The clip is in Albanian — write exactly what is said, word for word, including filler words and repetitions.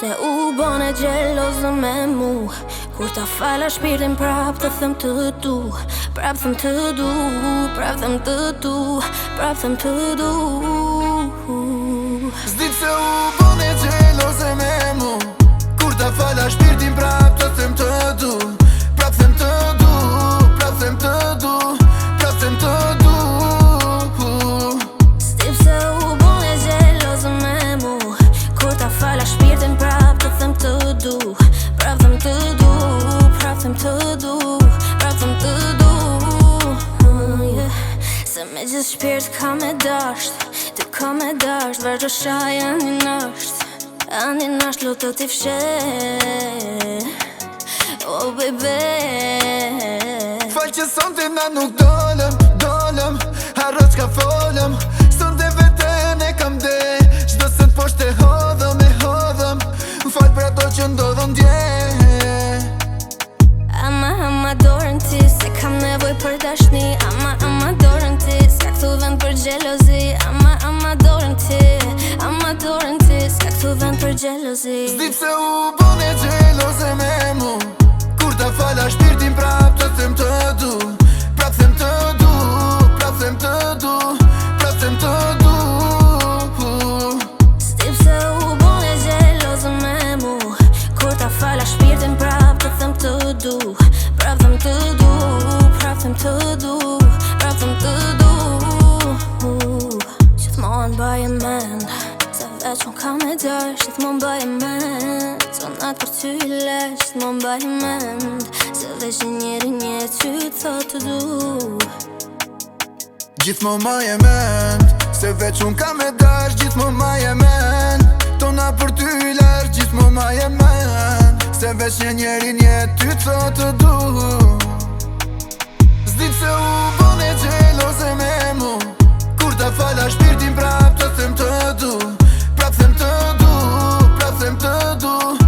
Se u bone gjelozë me mu, kur ta fala shpirtin prap të them të du, prap them të du, prap them të du, prap them të du. S'di se u bone gjelozë me mu, kur ta fala shpirtin prap të them të du, prap them të du, prap them të du, prap them të du. S'di se u bone gjelozë me mu, kur ta fala shpirtin prap të them të du, prap them të du, prap them të du, prap them të du. Se me gjithë shpirt ka me dasht, ty ka me dasht, vazhdo shaj ani nasht, ani nasht lo të t'i fshe, oh baby. Fal që sonte na nuk dolem, dolem, harro qka folem, sonte veten e kam de, qdo sën poshte hodhëm e hodhëm, fal për ato që ndodhën dje. Ama, ama dorën ti, se kam nevoj për dashni, ama, ama dorën ti, s'ka këtu vend për gjelozi, ama, ama dorën ti, ama dorën ti, s'ka këtu vend për gjelozi. S'di pse u bone gjelose me mu, kur ta fala shpirtin prap të them të du, prap them të du, prap them të du, prap them të du. S'di pse u bone gjelose me mu, kur ta fala shpirtin prap të them të du, prap them të du, prap them të du, prap them të du. Gjithmonë baje mend, se veç unë ka me dash, gjithmonë baje mend, sonat për ty i lesh, gjithmonë baje mend, se veç njeri një ty thot të du. Gjithmonë ma je mend, se veç unë ka me dash, gjithmonë ma je mend, tona për ty i lesh, gjithmonë ma je mend, se veç një njeri një ty thot të du. S'di pse u bone gjelose me mu, kur ta fala shpirtin prap të them të du, prap them të du, prap them të du.